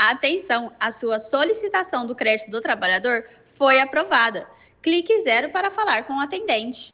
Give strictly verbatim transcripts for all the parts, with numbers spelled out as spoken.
Atenção, a sua solicitação do crédito do trabalhador foi aprovada. Clique zero para falar com o atendente.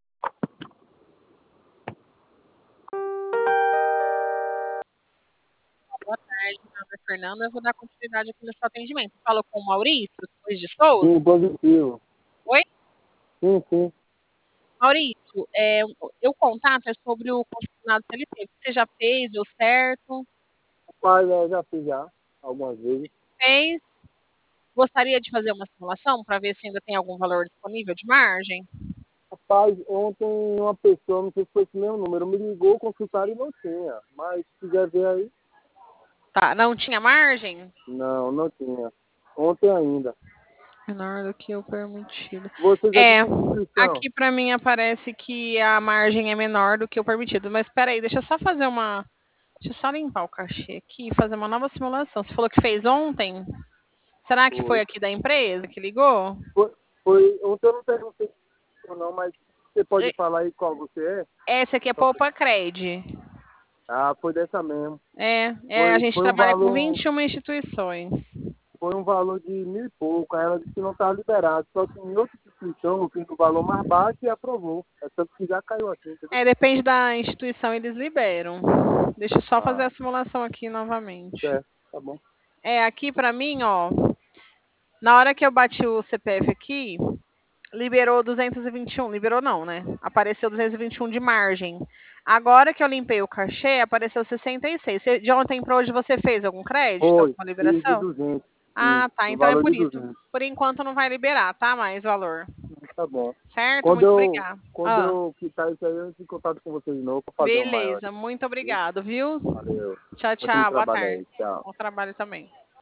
Boa tarde, meu nome é Fernanda. Eu vou dar continuidade aqui no seu atendimento. Falo com o Maurício Luiz de Souza. Sim, positivo. Oi? Sim, sim. Maurício, é, eu contato é sobre o consignado C L T. Você já fez, deu certo? Rapaz, eu já fiz já, algumas vezes. Fez? Gostaria de fazer uma simulação para ver se ainda tem algum valor disponível de margem? Rapaz, ontem uma pessoa, não sei se foi esse meu número, me ligou, consultaram e não tinha. Mas se quiser ver aí, Tá, não tinha margem? não, não tinha. Ontem ainda. Menor do que o permitido. Você já É, tinha inscrição? aqui para mim aparece que a margem é menor do que o permitido. Mas espera aí, deixa eu só fazer uma... Deixa eu só limpar o cachê aqui e fazer uma nova simulação. Você falou que fez ontem? Será que foi Foi. aqui da empresa que ligou? Foi, foi ontem eu não perguntei não, mas você pode E- falar aí qual você Esse aqui é é? Poupa Cred. Ah, foi dessa mesmo. É, é, a Foi, gente foi um trabalha com valor, vinte e uma instituições. foi um valor de mil e pouco. Aí ela disse que não estava liberado. Só que em outra instituição eu fiz o valor mais baixo e aprovou. É tanto que já caiu aqui, entendeu? É, depende da instituição, eles liberam. Deixa eu só fazer Ah, a simulação aqui novamente. certo, tá bom. É, aqui pra mim, ó, na hora que eu bati o C P F aqui, liberou duzentos e vinte e um. Liberou não, né? Apareceu duzentos e vinte e um de margem. Agora que eu limpei o cachê, apareceu sessenta e seis. Você- De ontem para hoje você fez algum crédito, Foi, alguma fiz de liberação? duzentos. Fiz, Ah, tá. no Então é valor por de isso. duzentos. Por enquanto não vai liberar, tá? Mais valor. Tá bom. Certo? Quando Muito eu, obrigada. quando Ah, eu quitar isso aí, eu entro em contato com vocês de novo para fazer um maior. beleza. Muito obrigado, viu? Valeu. Tchau, Ótimo tchau. Boa trabalho tarde. aí. Tchau. Bom trabalho também.